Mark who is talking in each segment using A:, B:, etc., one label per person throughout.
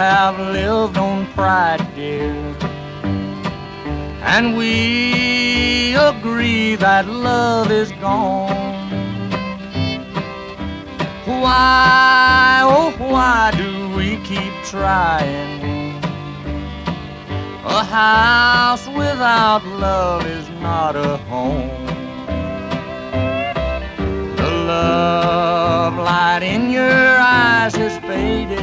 A: have lived on pride, dear, and we agree that love is gone. Why, oh why do we keep trying? A house without love is not a home. The love light in your eyes has faded,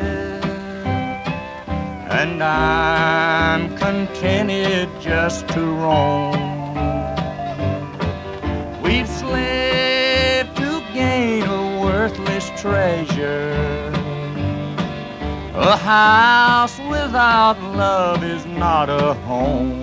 A: and I'm contented just to roam. We've slaved to gain a worthless treasure. A house without love is not a home.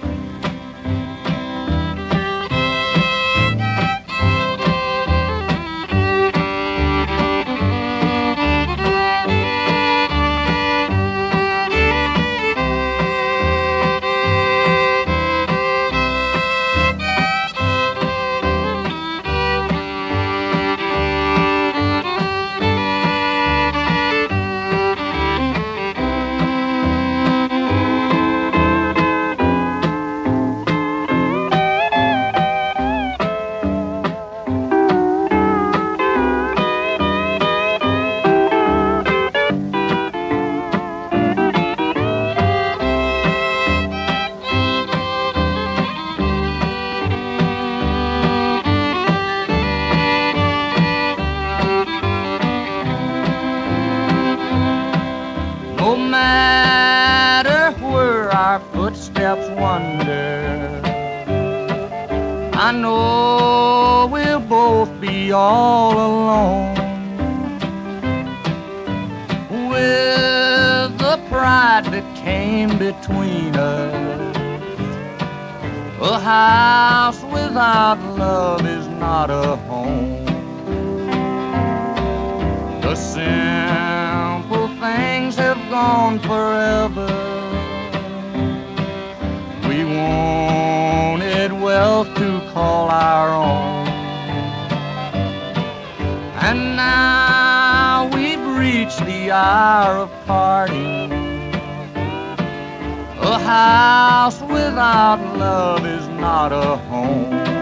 A: No matter where our footsteps wander, I know we'll both be all alone. With the pride that came between us, a house without love is not a home. The simple things have gone forever. We wanted wealth to call our own, and now we've reached the hour of parting. A house without love is not a home.